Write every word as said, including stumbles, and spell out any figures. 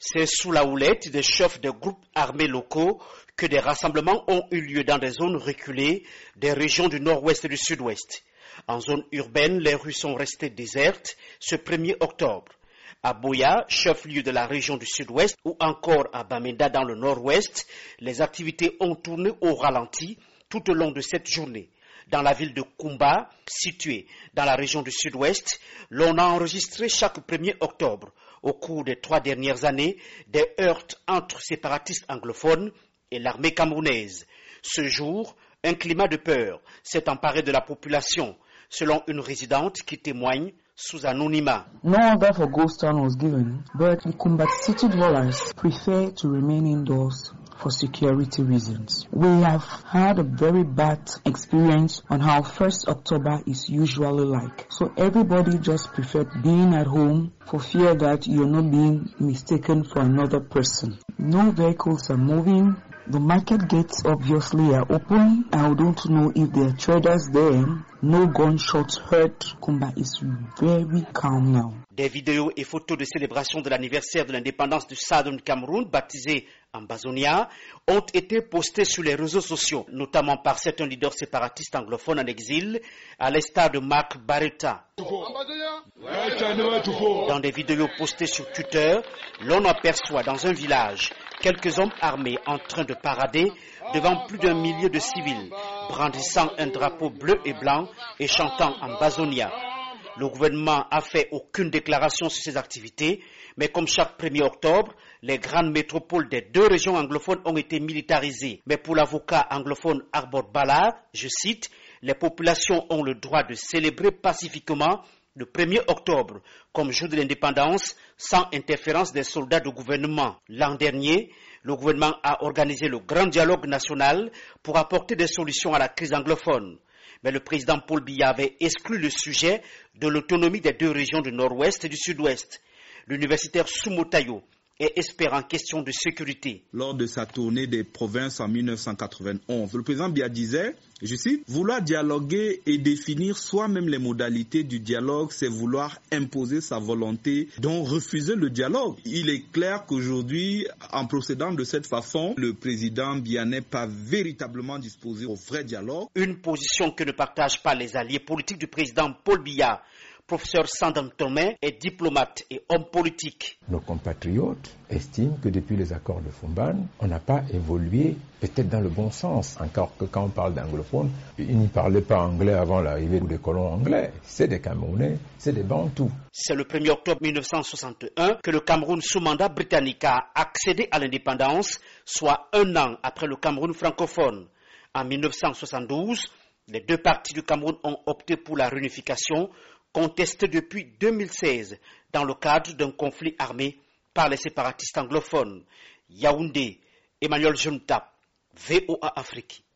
C'est sous la houlette des chefs des groupes armés locaux que des rassemblements ont eu lieu dans des zones reculées des régions du nord-ouest et du sud-ouest. En zone urbaine, les rues sont restées désertes ce premier octobre. À Boya, chef-lieu de la région du sud-ouest, ou encore à Bamenda dans le nord-ouest, les activités ont tourné au ralenti tout au long de cette journée. Dans la ville de Kumba, située dans la région du sud-ouest, l'on a enregistré chaque premier octobre, au cours des trois dernières années, des heurts entre séparatistes anglophones et l'armée camerounaise. Ce jour, un climat de peur s'est emparé de la population, selon une résidente qui témoigne sous anonymat. No order for ghost town was given, but the Kumba city dwellers prefer to remain indoors for security reasons. We have had a very bad experience on how first October is usually like. So everybody just preferred being at home for fear that you're not being mistaken for another person. No vehicles are moving. The market gates obviously are open. I don't know if there are traders there. No gunshots heard. Kumba is very calm now. Des vidéos et photos de célébration de l'anniversaire de l'indépendance du Southern Cameroun, baptisé Ambazonia, ont été postées sur les réseaux sociaux, notamment par certains leaders séparatistes anglophones en exil, à l'instar de Mark Barretta. Dans des vidéos postées sur Twitter, l'on aperçoit dans un village quelques hommes armés en train de parader devant plus d'un millier de civils, brandissant un drapeau bleu et blanc et chantant Ambazonia. Le gouvernement a fait aucune déclaration sur ces activités, mais comme chaque premier octobre, les grandes métropoles des deux régions anglophones ont été militarisées. Mais pour l'avocat anglophone Arbor Ballard, je cite, les populations ont le droit de célébrer pacifiquement le premier octobre comme jour de l'indépendance sans interférence des soldats du gouvernement. L'an dernier, le gouvernement a organisé le grand dialogue national pour apporter des solutions à la crise anglophone. Mais le président Paul Biya avait exclu le sujet de l'autonomie des deux régions du nord-ouest et du sud-ouest. L'universitaire Soumotayo est expert en question de sécurité. Lors de sa tournée des provinces en mille neuf cent quatre-vingt-onze, le président Biya disait, je cite, « Vouloir dialoguer et définir soi-même les modalités du dialogue, c'est vouloir imposer sa volonté, donc refuser le dialogue. » Il est clair qu'aujourd'hui, en procédant de cette façon, le président Biya n'est pas véritablement disposé au vrai dialogue. Une position que ne partagent pas les alliés politiques du président Paul Biya. Professeur Sandam Tomé est diplomate et homme politique. Nos compatriotes estiment que depuis les accords de Fumban, on n'a pas évolué peut-être dans le bon sens. Encore que quand on parle d'anglophones, ils n'y parlaient pas anglais avant l'arrivée des colons anglais. C'est des Camerounais, c'est des Bantous. C'est le premier octobre mille neuf cent soixante et un que le Cameroun sous mandat britannique a accédé à l'indépendance, soit un an après le Cameroun francophone. En mille neuf cent soixante-douze, les deux parties du Cameroun ont opté pour la réunification, contesté depuis deux mille seize dans le cadre d'un conflit armé par les séparatistes anglophones. Yaoundé, Emmanuel Juntap, V O A Afrique.